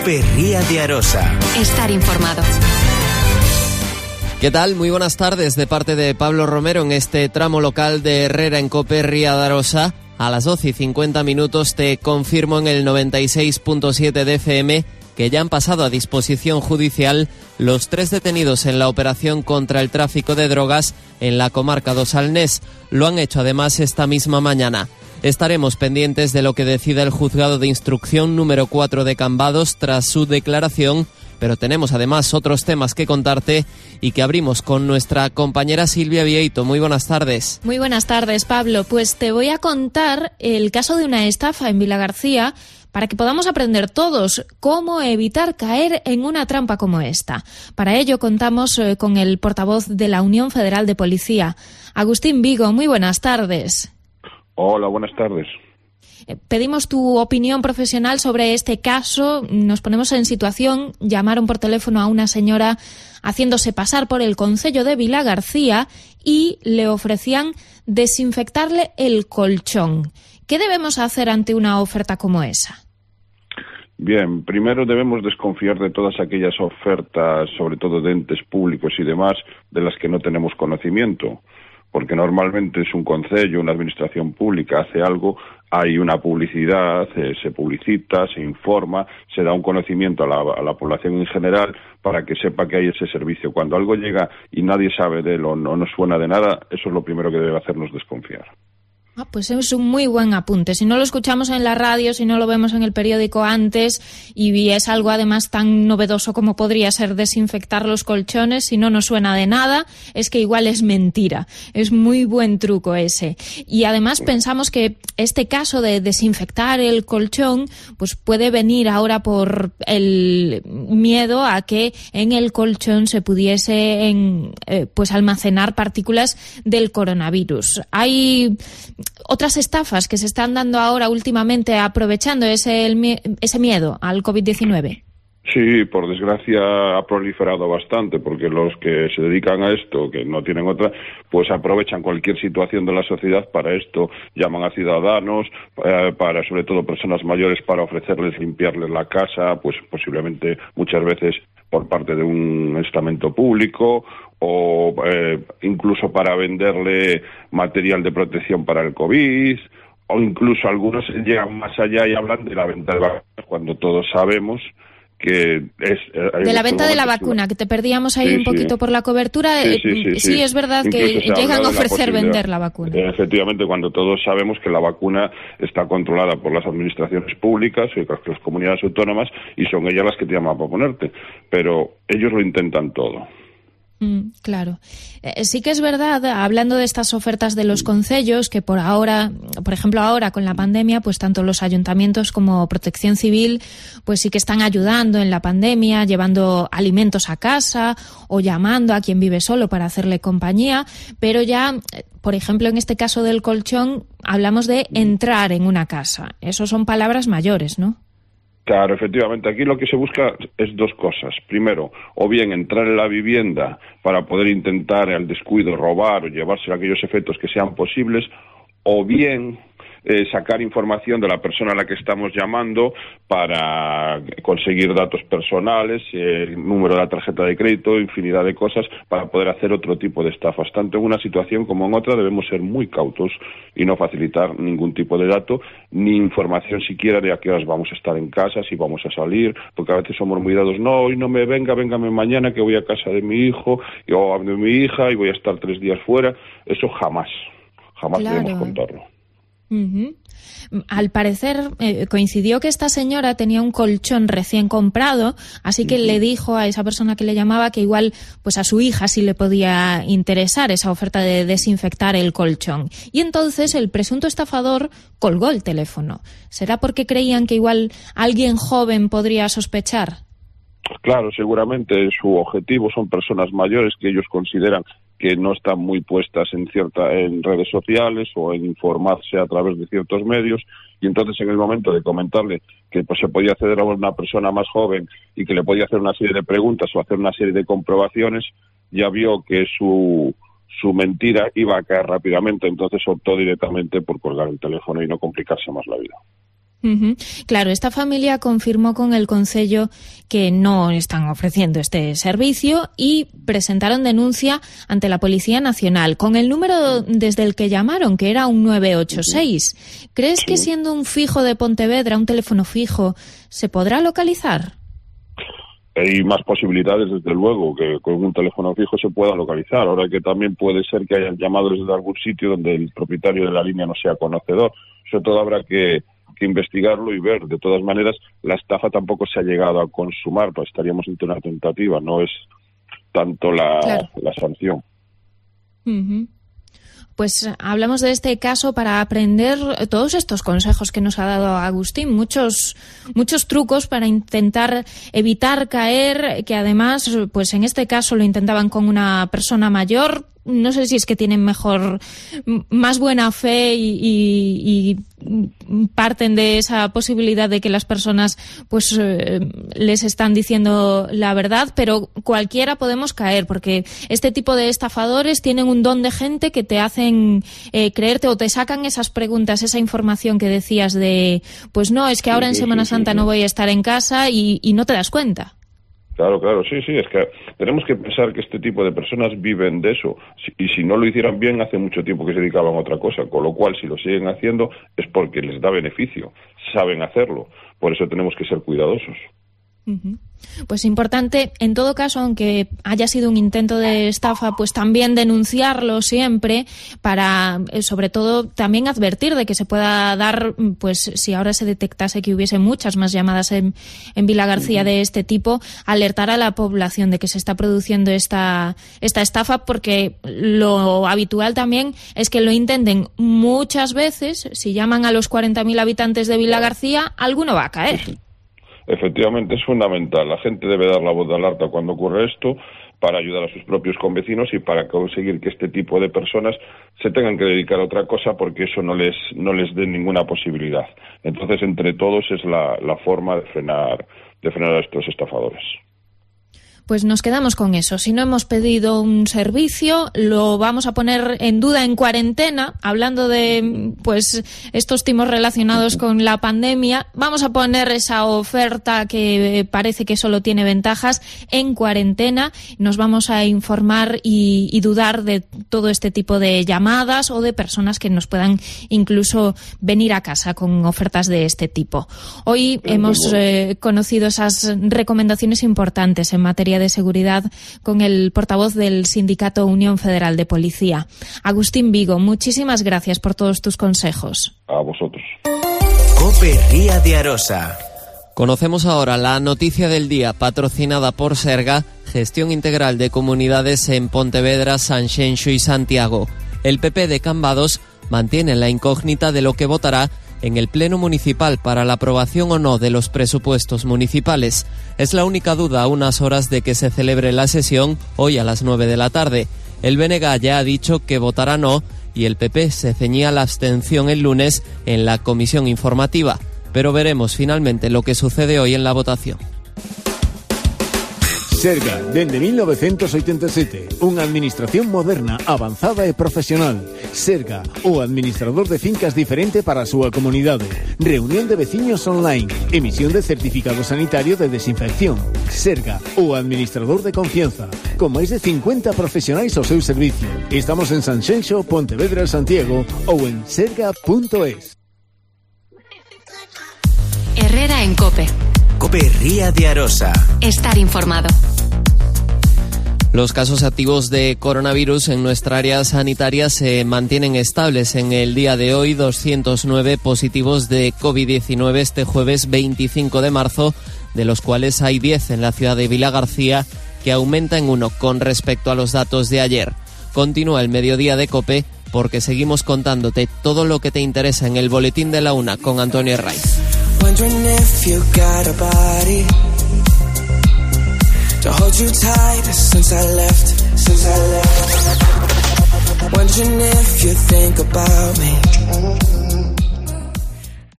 COPE Ría de Arosa. Estar informado. ¿Qué tal? Muy buenas tardes de parte de Pablo Romero en este tramo local de Herrera en COPE Ría de Arosa. A las 12:50 te confirmo en el 96.7 de FM que ya han pasado a disposición judicial los 3 detenidos en la operación contra el tráfico de drogas en la comarca do Salnés. Lo han hecho además esta misma mañana. Estaremos pendientes de lo que decida el juzgado de instrucción número 4 de Cambados tras su declaración, pero tenemos además otros temas que contarte y que abrimos con nuestra compañera Silvia Vieito. Muy buenas tardes. Muy buenas tardes, Pablo. Pues te voy a contar el caso de una estafa en Vilagarcía para que podamos aprender todos cómo evitar caer en una trampa como esta. Para ello contamos con el portavoz de la Unión Federal de Policía, Agustín Vigo. Muy buenas tardes. Hola, buenas tardes. Pedimos tu opinión profesional sobre este caso. Nos ponemos en situación. Llamaron por teléfono a una señora haciéndose pasar por el concello de Vilagarcía y le ofrecían desinfectarle el colchón. ¿Qué debemos hacer ante una oferta como esa? Bien, primero debemos desconfiar de todas aquellas ofertas, sobre todo de entes públicos y demás, de las que no tenemos conocimiento, porque normalmente es un concello, una administración pública, hace algo, hay una publicidad, se publicita, se informa, se da un conocimiento a la población en general para que sepa que hay ese servicio. Cuando algo llega y nadie sabe de él o no nos suena de nada, eso es lo primero que debe hacernos desconfiar. Pues es un muy buen apunte. Si no lo escuchamos en la radio, si no lo vemos en el periódico antes y es algo además tan novedoso como podría ser desinfectar los colchones, si no nos suena de nada, es que igual es mentira. Es muy buen truco ese. Y además pensamos que este caso de desinfectar el colchón pues puede venir ahora por el miedo a que en el colchón se pudiese pues almacenar partículas del coronavirus. Hay otras estafas que se están dando ahora últimamente aprovechando ese miedo al COVID-19. Sí, por desgracia ha proliferado bastante, porque los que se dedican a esto, que no tienen otra, pues aprovechan cualquier situación de la sociedad para esto. Llaman a ciudadanos, para sobre todo personas mayores, para ofrecerles limpiarles la casa, pues posiblemente muchas veces por parte de un estamento público, o incluso para venderle material de protección para el COVID, o incluso algunos llegan más allá y hablan de la venta de vacunas, cuando todos sabemos que es... de la venta de la vacuna, que te perdíamos ahí un poquito por la cobertura. Sí, es verdad que llegan a ofrecer vender la vacuna. Efectivamente, cuando todos sabemos que la vacuna está controlada por las administraciones públicas y las comunidades autónomas, y son ellas las que te llaman para ponerte, pero ellos lo intentan todo. Claro. Sí que es verdad, hablando de estas ofertas de los concellos, que por ejemplo ahora con la pandemia, pues tanto los ayuntamientos como Protección Civil, pues sí que están ayudando en la pandemia, llevando alimentos a casa o llamando a quien vive solo para hacerle compañía, pero ya, por ejemplo, en este caso del colchón, hablamos de entrar en una casa. Eso son palabras mayores, ¿no? Claro, efectivamente. Aquí lo que se busca es dos cosas. Primero, o bien entrar en la vivienda para poder intentar al descuido robar o llevarse aquellos efectos que sean posibles, o bien sacar información de la persona a la que estamos llamando para conseguir datos personales, el número de la tarjeta de crédito, infinidad de cosas para poder hacer otro tipo de estafas. Tanto en una situación como en otra debemos ser muy cautos y no facilitar ningún tipo de dato, ni información siquiera de a qué horas vamos a estar en casa, si vamos a salir, porque a veces somos muy dados, no, hoy no me véngame mañana que voy a casa de mi hijo o de mi hija y voy a estar 3 días fuera. Eso jamás claro. Debemos contarlo. Al parecer coincidió que esta señora tenía un colchón recién comprado, así que le dijo a esa persona que le llamaba que igual pues a su hija sí le podía interesar esa oferta de desinfectar el colchón. Y entonces el presunto estafador colgó el teléfono. ¿Será porque creían que igual alguien joven podría sospechar? Claro, seguramente su objetivo son personas mayores que ellos consideran que no están muy puestas en redes sociales o en informarse a través de ciertos medios, y entonces en el momento de comentarle que pues se podía acceder a una persona más joven y que le podía hacer una serie de preguntas o hacer una serie de comprobaciones, ya vio que su mentira iba a caer rápidamente, entonces optó directamente por colgar el teléfono y no complicarse más la vida. Claro, esta familia confirmó con el Concello que no están ofreciendo este servicio y presentaron denuncia ante la Policía Nacional con el número desde el que llamaron, que era un 986. ¿Crees que siendo un fijo de Pontevedra, un teléfono fijo, se podrá localizar? Hay más posibilidades, desde luego, que con un teléfono fijo se pueda localizar. Ahora que también puede ser que hayan llamado desde algún sitio donde el propietario de la línea no sea conocedor. Eso todo habrá que investigarlo y ver. De todas maneras, la estafa tampoco se ha llegado a consumar, pues estaríamos ante una tentativa, no es tanto la sanción. Pues hablamos de este caso para aprender todos estos consejos que nos ha dado Agustín, muchos trucos para intentar evitar caer, que además, pues en este caso lo intentaban con una persona mayor. No sé si es que tienen más buena fe y parten de esa posibilidad de que las personas pues les están diciendo la verdad, pero cualquiera podemos caer, porque este tipo de estafadores tienen un don de gente que te hacen creerte o te sacan esas preguntas, esa información que decías de, pues no, es que ahora en Semana Santa no voy a estar en casa y no te das cuenta. Claro, sí, es que tenemos que pensar que este tipo de personas viven de eso, y si no lo hicieran bien, hace mucho tiempo que se dedicaban a otra cosa, con lo cual, si lo siguen haciendo, es porque les da beneficio, saben hacerlo, por eso tenemos que ser cuidadosos. Pues importante, en todo caso, aunque haya sido un intento de estafa, pues también denunciarlo siempre para, sobre todo, también advertir de que se pueda dar, pues si ahora se detectase que hubiese muchas más llamadas en Vilagarcía de este tipo, alertar a la población de que se está produciendo esta estafa, porque lo habitual también es que lo intenten muchas veces. Si llaman a los 40.000 habitantes de Vilagarcía, alguno va a caer. Efectivamente, es fundamental. La gente debe dar la voz de alerta cuando ocurre esto para ayudar a sus propios convecinos y para conseguir que este tipo de personas se tengan que dedicar a otra cosa, porque eso no les dé ninguna posibilidad. Entonces, entre todos es la forma de frenar a estos estafadores. Pues nos quedamos con eso. Si no hemos pedido un servicio, lo vamos a poner en duda en cuarentena. Hablando de pues estos timos relacionados con la pandemia, vamos a poner esa oferta que parece que solo tiene ventajas en cuarentena. Nos vamos a informar y dudar de todo este tipo de llamadas o de personas que nos puedan incluso venir a casa con ofertas de este tipo. Hoy hemos conocido esas recomendaciones importantes en materia de seguridad con el portavoz del sindicato Unión Federal de Policía. Agustín Vigo, muchísimas gracias por todos tus consejos. A vosotros. COPE Ría de Arosa. Conocemos ahora la noticia del día, patrocinada por Serga, Gestión Integral de Comunidades en Pontevedra, Sanxenxo y Santiago. El PP de Cambados mantiene la incógnita de lo que votará en el Pleno Municipal para la aprobación o no de los presupuestos municipales. Es la única duda a unas horas de que se celebre la sesión, hoy a las 9 de la tarde. El BNG ya ha dicho que votará no y el PP se ceñía a la abstención el lunes en la comisión informativa. Pero veremos finalmente lo que sucede hoy en la votación. Serga, dende 1987, unha administración moderna, avanzada e profesional. Serga, o administrador de fincas diferente para a súa comunidade. Reunión de veciños online, emisión de certificado sanitario de desinfección. Serga, o administrador de confianza, con máis de 50 profesionais ao seu servicio. Estamos en Sanxenxo, Pontevedra, Santiago ou en serga.es. Herrera en COPE. COPE Ría de Arosa. Estar informado. Los casos activos de coronavirus en nuestra área sanitaria se mantienen estables. En el día de hoy, 209 positivos de COVID-19 este jueves 25 de marzo, de los cuales hay 10 en la ciudad de Vilagarcía, que aumenta en 1 con respecto a los datos de ayer. Continúa el mediodía de COPE, porque seguimos contándote todo lo que te interesa en el Boletín de la Una con Antonio Herraiz. To hold you tight since I left. Wondering if you think about me.